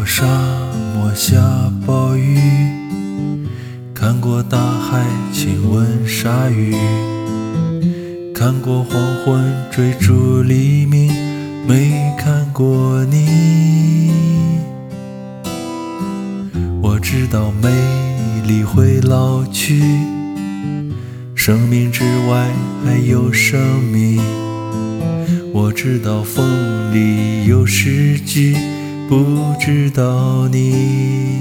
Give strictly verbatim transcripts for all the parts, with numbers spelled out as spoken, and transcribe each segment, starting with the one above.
沙漠下暴雨，看过大海亲吻鲨鱼，看过黄昏追逐黎明，没看过你。我知道美丽会老去，生命之外还有生命。我知道风里有诗句，不知道你。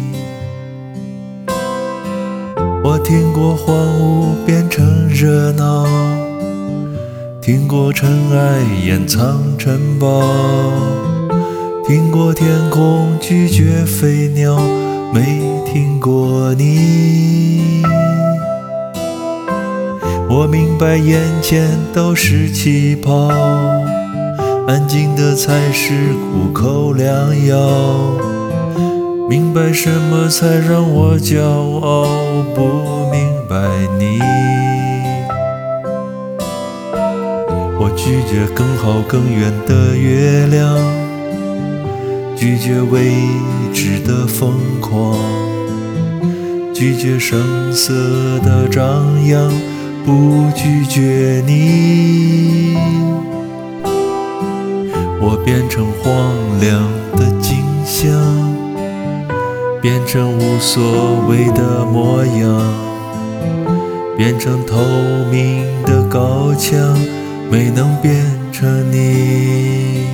我听过荒芜变成热闹，听过尘埃掩藏城堡，听过天空拒绝飞鸟，没听过你。我明白眼前都是气泡，安静的才是苦口良药，明白什么才让我骄傲，不明白你。我拒绝更好更远的月亮，拒绝未知的疯狂，拒绝声色的张扬，不拒绝你。我变成荒凉的景象，变成无所谓的模样，变成透明的高墙，没能变成你。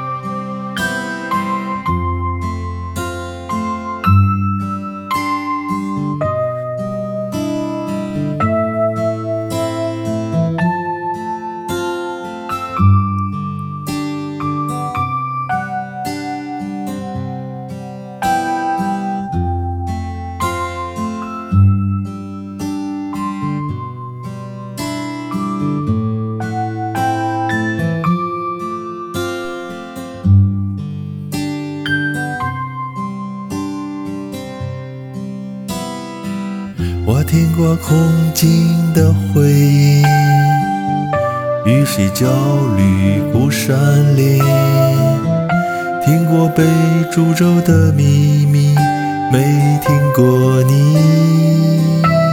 我听过空境的回忆，与谁焦虑孤山林，听过被诅咒的秘密，没听过你。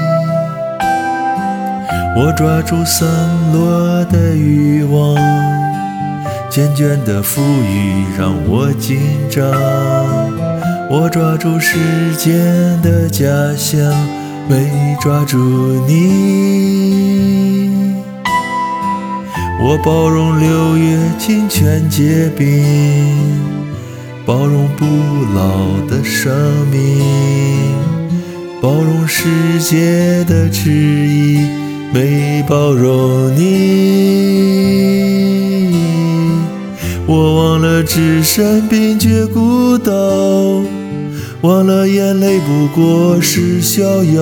我抓住散落的欲望，缱绻的浮语让我紧张，我抓住时间的假象，没抓住你。我包容六月清泉结冰，包容不老的生命，包容世界的迟疑，没包容你。我忘了置身冰绝孤岛，忘了眼泪不过是逍遥，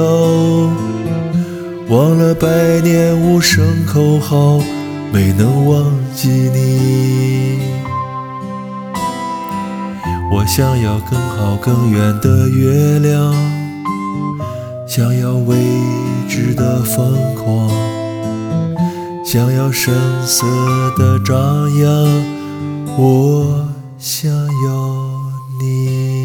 忘了百年无声口号，没能忘记你。我想要更好更远的月亮，想要未知的疯狂，想要声色的张扬，我想要你。